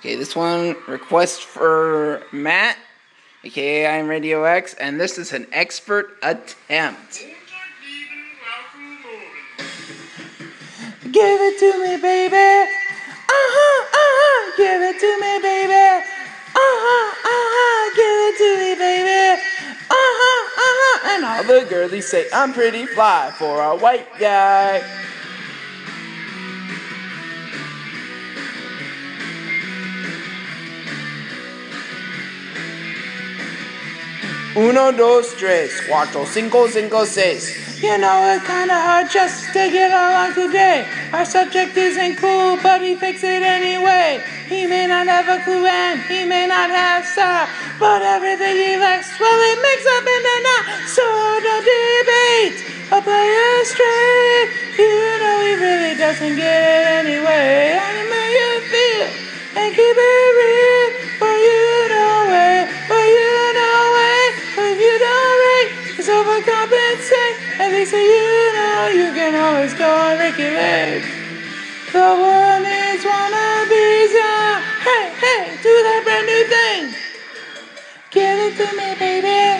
Okay, this one, request for Matt, aka I'm Radio X, and this is an expert attempt. Give it to me, baby. Give it to me, baby. Give it to me, baby. And all the girlies say I'm pretty fly for a white guy. Uno, dos, tres, cuatro, cinco, cinco, seis. You know it's kinda hard just to get along today. Our subject isn't cool, but he thinks it anyway. He may not have a clue and he may not have style, but everything he likes, well, he makes up in the night. So don't debate or play it straight. You know he really doesn't get it anyway. How to make you feel and keep it real, but you know it, but you know it, but if you don't rate, it's overcompensate. At least so you know you can always go and regulate. The world needs wannabes, hey, hey, do that brand new thing. Give it to me, baby.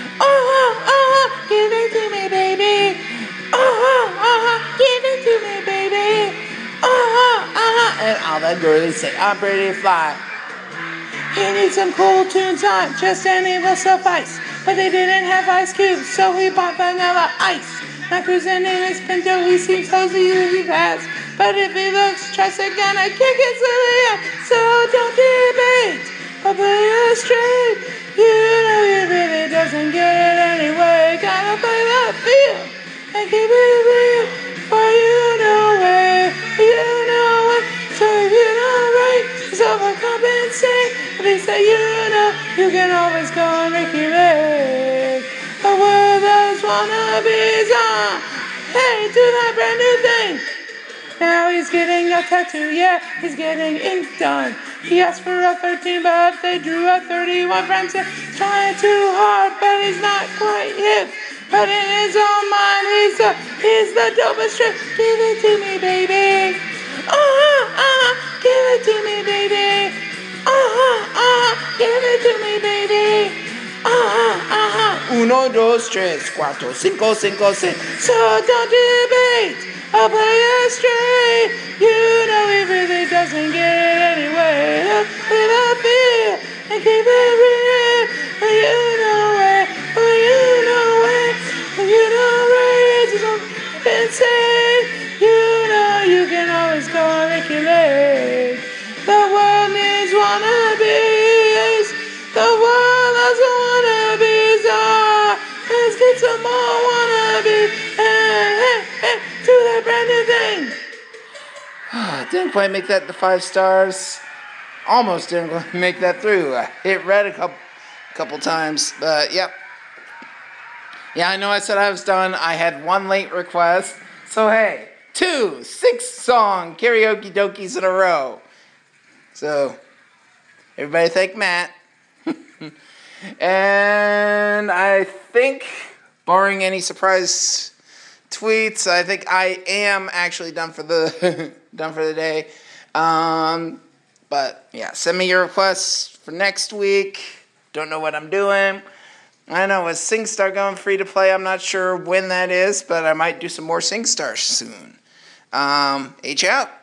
Give it to me, baby. Give it to me, baby. And all the girlies say I'm pretty fly. He needs some cool tunes on, just any will suffice. But they didn't have ice cubes, so he bought vanilla ice. Not cruising in his Pinto, he seems cozy really fast. But if he looks, tries to gonna kick it silly up. So don't debate, or play it straight. You know he really doesn't get it anyway. Gotta play that feel and keep it real. For you know it, you know it. So if you don't rate, it's overcompensate. At least that you know you can always go and regulate. The world does wannabes on. Hey, do that brand new thing. Now he's getting a tattoo, yeah, he's getting ink done. He asked for a 13, but they drew a 31. Friends are trying too hard, but he's not quite hip. But in his own mind, he's the dopest trip. Give it to me, baby. Give it to me, baby. Give it to me, baby. Uno, dos, tres, cuatro, cinco, cinco, seis. So don't debate, I'll play it straight. You know he really doesn't get it anyway. Play the feel and keep it real. You know it, but you know it. You know it, it's insane. You know you can always go and regulate. The world needs wannabes. The world has wannabes. Let's get some more wannabes. Hey, do that brand new thing. Didn't quite make that the 5 stars. Almost didn't make that through. I hit red a couple times, but yep. Yeah, I know I said I was done. I had 1 late request. So hey, 2 6-song karaoke dokies in a row. So, everybody thank Matt. And I think, barring any surprise tweets, I think I am actually done for the day. But yeah, send me your requests for next week. Don't know what I'm doing. I know, is SingStar going free to play? I'm not sure when that is, but I might do some more SingStar soon. H out.